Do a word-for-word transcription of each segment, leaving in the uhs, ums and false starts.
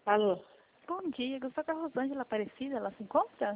Alô? Bom dia, gostaria da Rosângela Aparecida, ela se encontra?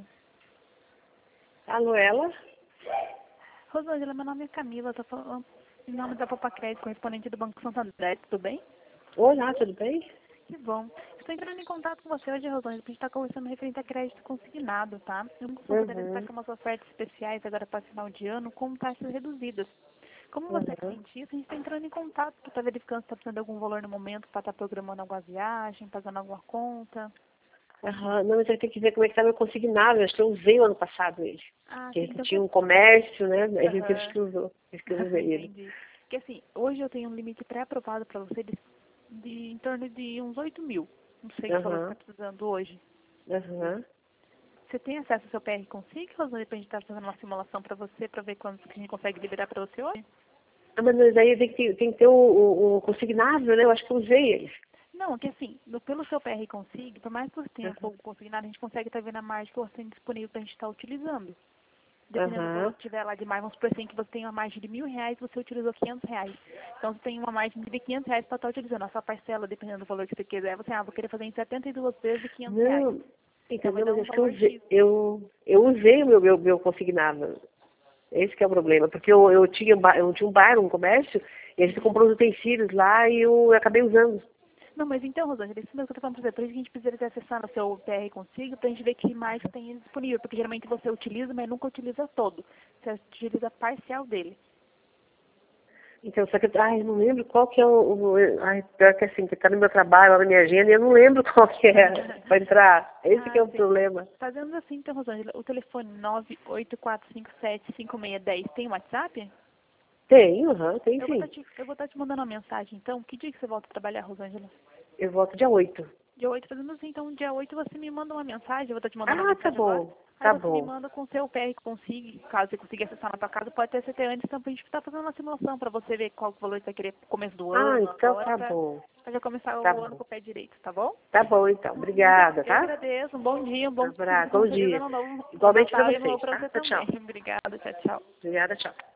Alô, ela? Rosângela, meu nome é Camila, estou falando em nome da Popa Crédito, correspondente do Banco Santander, tudo bem? Olá, tudo bem? Que bom. Estou entrando em contato com você hoje, Rosângela, porque a gente está conversando referente a crédito consignado, tá? O Banco Santander está Uhum. com umas ofertas especiais agora para final de ano com taxas reduzidas. Como você é Uhum. cliente, a gente está entrando em contato para estar verificando se está precisando de algum valor no momento para estar programando alguma viagem, pagando alguma conta. Aham. Não, mas eu tenho que ver como é que tá meu consignado. Acho que eu usei o ano passado ele. Ah, Porque sim, ele então tinha quer... um comércio, né? Aí ele teve Aham. que usou. Teve que eu usei ele. Entendi. Porque assim, hoje eu tenho um limite pré-aprovado para você de, de em torno de uns oito mil. Não sei que valor você está Aham. precisando hoje. Aham. Você tem acesso ao seu P R Consigo, Rosane, para a gente estar fazendo uma simulação para você, para ver quanto que a gente consegue liberar para você hoje? Ah, mas aí tem que ter, tem que ter o, o, o consignado, né? Eu acho que eu usei ele. Não, que assim, no- pelo seu P R Consigo, por mais que você tenha Aham. pouco consignado, a gente consegue estar vendo a margem que você tem disponível para a gente estar utilizando. Dependendo do valor Aham. que tiver lá de mais, vamos supor assim, que você tem uma margem de mil reais, você utilizou quinhentos reais. Então você tem uma margem de quinhentos reais para estar utilizando. A sua parcela, dependendo do valor que você quiser, você, ah, vou querer fazer em setenta e duas vezes de quinhentos reais. Não, Então vai entendeu? dar Mas um acho que eu valor usei, X. eu, eu usei o meu, meu, meu consignado. Esse que é o problema, porque eu, eu, tinha, um ba- eu tinha um bar, um comércio, e a gente Uhum. comprou os utensílios lá e eu acabei usando. Não, mas então, Rosângela, isso mesmo que eu tô falando pra você, por isso que a gente precisa ter acessar no seu P R Consigo pra gente ver que margem tem ele disponível, porque geralmente você utiliza, mas nunca utiliza todo. Você utiliza parcial dele. Então, só que, ai, eu não lembro qual que é o, o ai, pior que assim, que tá no meu trabalho, lá na minha agenda, e eu não lembro qual que é pra entrar. Esse que Ah, é o sim. problema. Fazendo assim, então, Rosângela, o telefone nove oito quatro cinco sete cinco seis um zero tem WhatsApp? Tem, aham, tem Eu vou estar sim. te, eu vou tá te mandando uma mensagem, então. Que dia que você volta a trabalhar, Rosângela? Eu volto dia oito. Dia oito fazendo assim, então dia oito você me manda uma mensagem, eu vou estar te mandando uma Ah, tá mensagem agora. bom, Aí tá você me bom. manda com o seu P R que consiga, caso você consiga acessar na tua casa, pode até ser até antes, então pra gente estar fazendo uma simulação pra você ver qual valor você vai querer no começo do Ah, ano, então agora, tá pra, bom, pra já começar tá o ano bom. com o pé direito, tá bom? Tá bom, então. Muito, Obrigada, eu tá? agradeço, um bom dia, um bom, Abraço, com bom certeza dia. um novo Igualmente pra Natal e um novo vocês, pra tá? você Tchau, também. tchau. Obrigada, tchau, tchau. Obrigada, tchau.